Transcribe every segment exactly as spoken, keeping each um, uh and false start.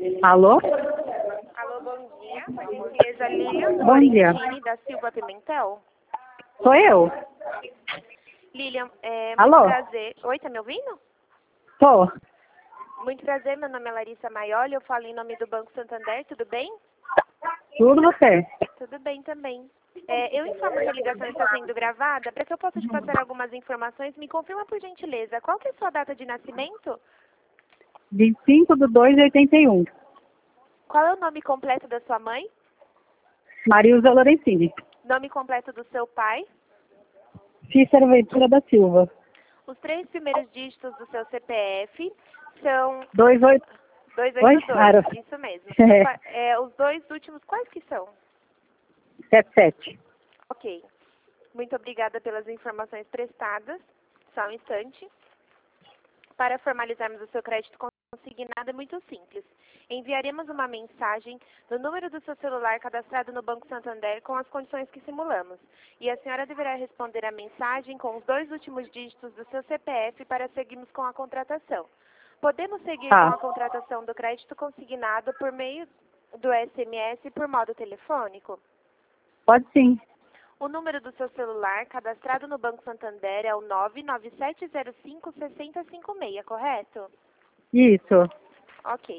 Alô? Alô, bom dia. Com a gentileza Lilian Bom dia. Florentini da Silva Pimentel. Sou eu? Lilian, é muito Alô? prazer. Oi, tá me ouvindo? Tô. Muito prazer, meu nome é Larissa Maioli, eu falo em nome do Banco Santander, tudo bem? Tudo você? Tudo bem também. É, eu informo que a ligação está sendo gravada. Para que eu possa te passar algumas informações, me confirma por gentileza, qual que é a sua data de nascimento? vinte e cinco de dois de oitenta e um. Qual é o nome completo da sua mãe? Marilza Lorenzini. Nome completo do seu pai? Cícero Ventura da Silva. Os três primeiros dígitos do seu C P F são Dois oito. dois Oi? oito Ara. dois, isso mesmo. É. Qua- é, os dois últimos, quais que são? Sete sete. Ok. Muito obrigada pelas informações prestadas. Só um instante. Para formalizarmos o seu crédito consignado é muito simples. Enviaremos uma mensagem no número do seu celular cadastrado no Banco Santander com as condições que simulamos. E a senhora deverá responder a mensagem com os dois últimos dígitos do seu C P F para seguirmos com a contratação. Podemos seguir Tá. com a contratação do crédito consignado por meio do S M S e por modo telefônico? Pode sim. O número do seu celular cadastrado no Banco Santander é o nove nove sete zero cinco seis zero cinco seis, correto? Isso. Ok.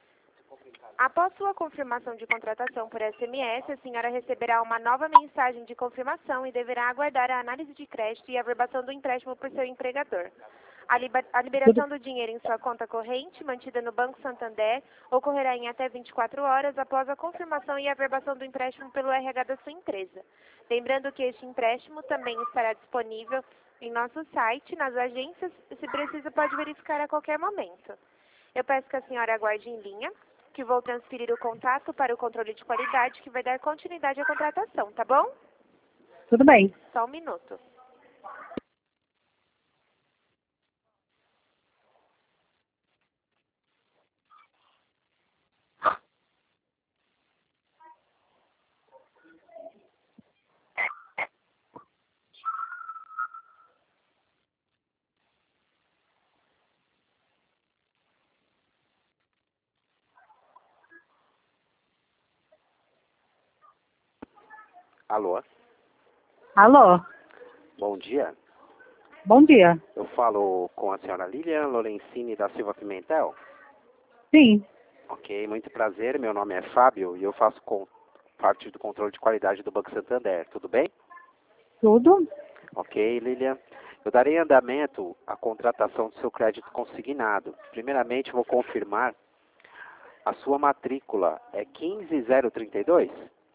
Após sua confirmação de contratação por S M S, a senhora receberá uma nova mensagem de confirmação e deverá aguardar a análise de crédito e a averbação do empréstimo por seu empregador. A, liber- a liberação do dinheiro em sua conta corrente, mantida no Banco Santander, ocorrerá em até vinte e quatro horas após a confirmação e a averbação do empréstimo pelo R H da sua empresa. Lembrando que este empréstimo também estará disponível em nosso site, nas agências, e se precisa pode verificar a qualquer momento. Eu peço que a senhora aguarde em linha, que vou transferir o contato para o controle de qualidade, que vai dar continuidade à contratação, tá bom? Tudo bem. Só um minuto. Alô, Alô? bom dia. Bom dia. Eu falo com a senhora Lilian Lorenzini da Silva Pimentel. Sim. Ok, muito prazer. Meu nome é Fábio e eu faço com, parte do controle de qualidade do Banco Santander. Tudo bem? Tudo? Ok, Lilian. Eu darei andamento à contratação do seu crédito consignado. Primeiramente, vou confirmar a sua matrícula. É quinze zero trinta e dois?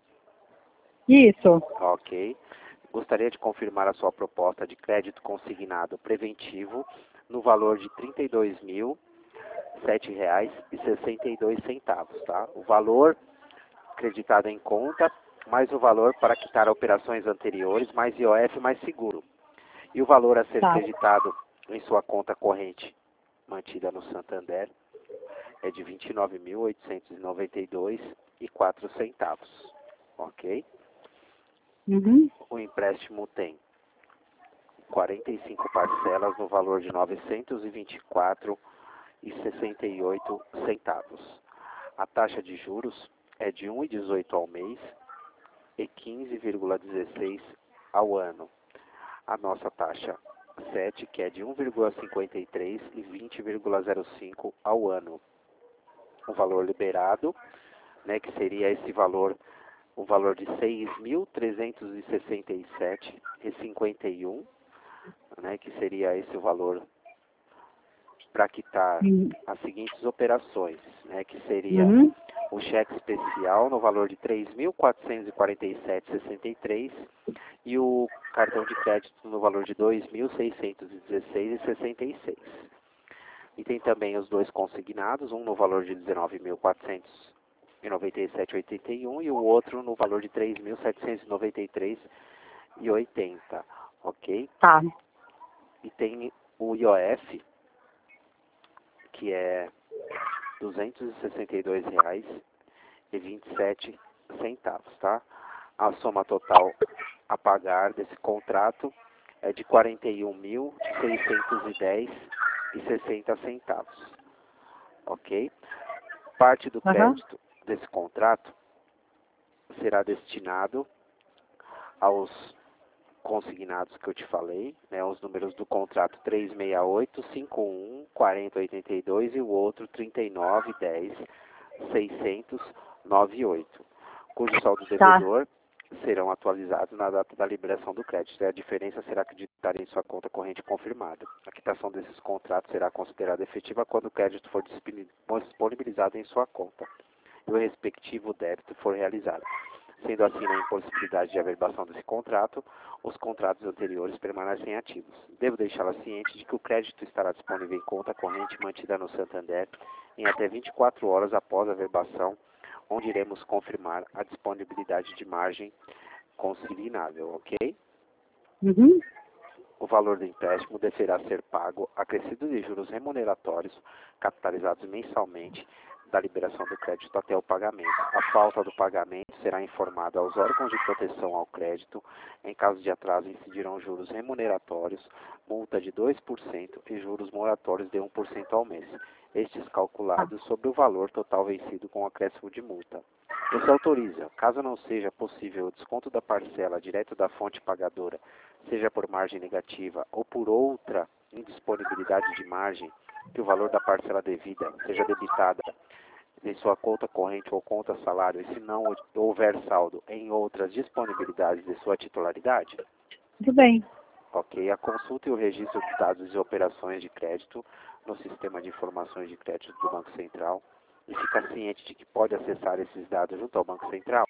Isso. Ok. Gostaria de confirmar a sua proposta de crédito consignado preventivo no valor de trinta e dois mil sete reais e sessenta e dois centavos, tá? O valor creditado em conta, mais o valor para quitar operações anteriores, mais I O F, mais seguro. E o valor a ser Tá. creditado em sua conta corrente mantida no Santander é de vinte e nove mil oitocentos e noventa e dois reais e quatro centavos, ok? Uhum. O empréstimo tem quarenta e cinco parcelas no valor de novecentos e vinte e quatro reais e sessenta e oito centavos. A taxa de juros é de um vírgula dezoito ao mês e quinze vírgula dezesseis ao ano. A nossa taxa sete, que é de um vírgula cinquenta e três e vinte vírgula zero cinco ao ano. O valor liberado, né, que seria esse valor, o valor de seis mil trezentos e sessenta e sete reais e cinquenta e um, né, que seria esse o valor para quitar Uhum. as seguintes operações, né, que seria Uhum. o cheque especial no valor de três mil quatrocentos e quarenta e sete reais e sessenta e três centavos e o cartão de crédito no valor de dois mil seiscentos e dezesseis reais e sessenta e seis centavos. E tem também os dois consignados, um no valor de dezenove mil quatrocentos e noventa e sete reais e oitenta e um centavos e o outro no valor de três mil setecentos e noventa e três reais e oitenta centavos, ok? Tá. E tem o I O F, que é duzentos e sessenta e dois reais e vinte e sete centavos, tá? A soma total a pagar desse contrato é de quarenta e um mil seiscentos e dez reais e sessenta centavos, ok? Parte do Aham. crédito desse contrato será destinado aos consignados que eu te falei, né, os números do contrato trezentos e sessenta e oito, cinquenta e um, quarenta, oitenta e dois e o outro trinta e nove, dez, seiscentos, noventa e oito, cujo saldo devedor serão atualizados na data da liberação do crédito. E a diferença será acreditada em sua conta corrente confirmada. A quitação desses contratos será considerada efetiva quando o crédito for disponibilizado em sua conta e o respectivo débito for realizado. Sendo assim, na impossibilidade de averbação desse contrato, os contratos anteriores permanecem ativos. Devo deixá-la ciente de que o crédito estará disponível em conta corrente mantida no Santander em até vinte e quatro horas após a averbação, onde iremos confirmar a disponibilidade de margem consignável, ok? Uhum. O valor do empréstimo deverá ser pago acrescido de juros remuneratórios capitalizados mensalmente da liberação do crédito até o pagamento. A falta do pagamento será informada aos órgãos de proteção ao crédito. Em caso de atraso, incidirão juros remuneratórios, multa de dois por cento e juros moratórios de um por cento ao mês, estes calculados sobre o valor total vencido com acréscimo de multa. Você autoriza, caso não seja possível o desconto da parcela direto da fonte pagadora, seja por margem negativa ou por outra indisponibilidade de margem, que o valor da parcela devida seja debitada em sua conta corrente ou conta salário, e se não houver saldo em outras disponibilidades de sua titularidade? Tudo bem. Ok. A consulta e o registro de dados e operações de crédito no Sistema de Informações de Crédito do Banco Central, e fica ciente de que pode acessar esses dados junto ao Banco Central?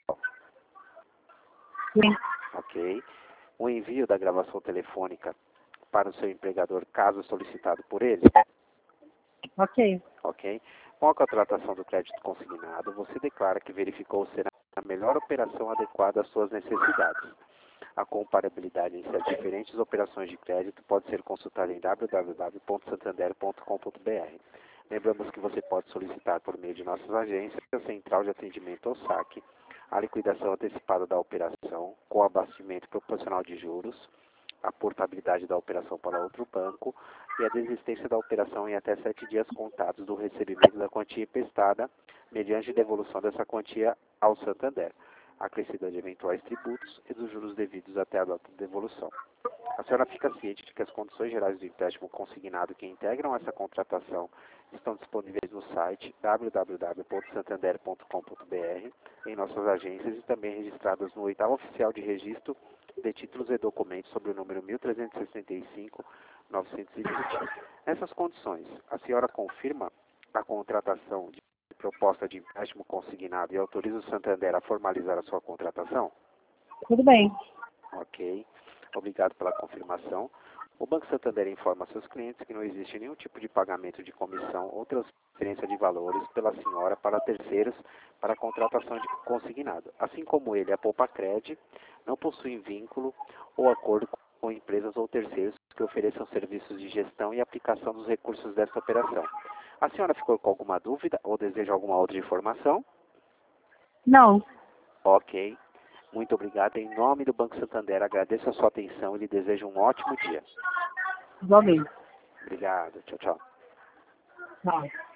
Sim. Ok. O envio da gravação telefônica para o seu empregador, caso solicitado por ele? Ok. Ok. Com a contratação do crédito consignado, você declara que verificou ser a melhor operação adequada às suas necessidades. A comparabilidade entre as diferentes operações de crédito pode ser consultada em w w w ponto santander ponto com ponto b r. Lembramos que você pode solicitar por meio de nossas agências, a Central de Atendimento ao Saque, a liquidação antecipada da operação, com abatimento proporcional de juros, a portabilidade da operação para outro banco e a desistência da operação em até sete dias contados do recebimento da quantia emprestada, mediante devolução dessa quantia ao Santander, acrescida de eventuais tributos e dos juros devidos até a data de devolução. A senhora fica ciente de que as condições gerais do empréstimo consignado que integram essa contratação estão disponíveis no site w w w ponto santander ponto com ponto b r, em nossas agências e também registradas no oitavo oficial de registro de títulos e documentos sobre o número mil trezentos e sessenta e cinco, novecentos e vinte. Nessas condições, a senhora confirma a contratação de proposta de empréstimo consignado e autoriza o Santander a formalizar a sua contratação? Tudo bem. Ok. Obrigado pela confirmação. O Banco Santander informa seus clientes que não existe nenhum tipo de pagamento de comissão ou transferência de valores pela senhora para terceiros para a contratação de consignado. Assim como ele, a Poupacred não possui vínculo ou acordo com empresas ou terceiros que ofereçam serviços de gestão e aplicação dos recursos desta operação. A senhora ficou com alguma dúvida ou deseja alguma outra informação? Não. Ok. Muito obrigado. Em nome do Banco Santander, agradeço a sua atenção e lhe desejo um ótimo dia. Igualmente. Obrigado. Tchau, tchau. Tchau.